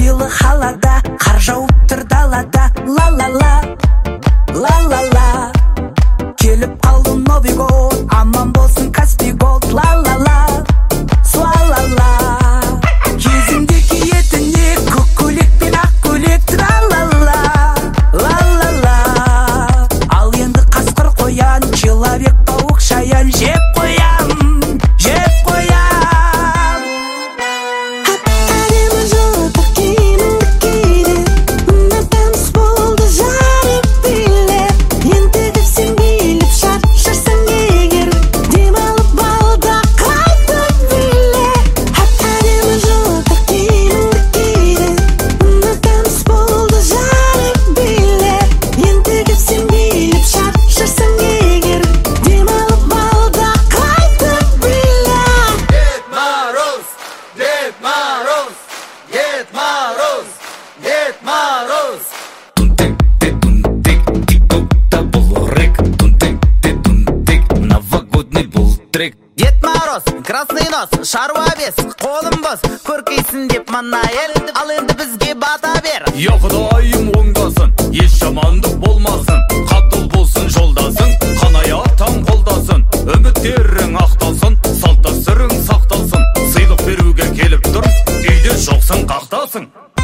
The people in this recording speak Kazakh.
ойлы халада, қар жауып тұр далада. Ла-ла-ла, ла-ла-ла. Келіп қалды Новый год, аман болсын Каспий голд. Ла-ла-ла, суа-ла-ла. Кезіңде киетіне көк көйлек пен ақ көйлек. Тра-ла-ла, ла-ла-ла. Ал енді қасқыр қоян, человек пауық шаян. Жеп қоям, жеп қоям. Әдемі жылы киіміңді киді, таныс болды жарық билеп. Ентігіп сен келіп шаршарсың егер, демалып балда қайтып биле. Әдемі жылы киіміңді киді, таныс болды жарық билеп. Ентігіп сен келіп шаршарсың егер, демалып балда қайтып биле. Дед Мороз, Дед Мороз, Дед Мороз, Дед Мороз. Тунтик, тик-ток-та был рэк. Тунтик, новогодний был трек. Дед Мороз, красный нос, шаруа бес, қолым бос, көркейсін деп мана ел, ал енді бізге бата бер. Я құдайым оңдасын, еш жамандық болмасын, қатыл болсын жолдасың, қанаяттан қолдасын, үміттерің ақталсын, салт дәстүрің сақталсын, сыйлық беруге келіп тұр, үйде жоқсың қақталсың.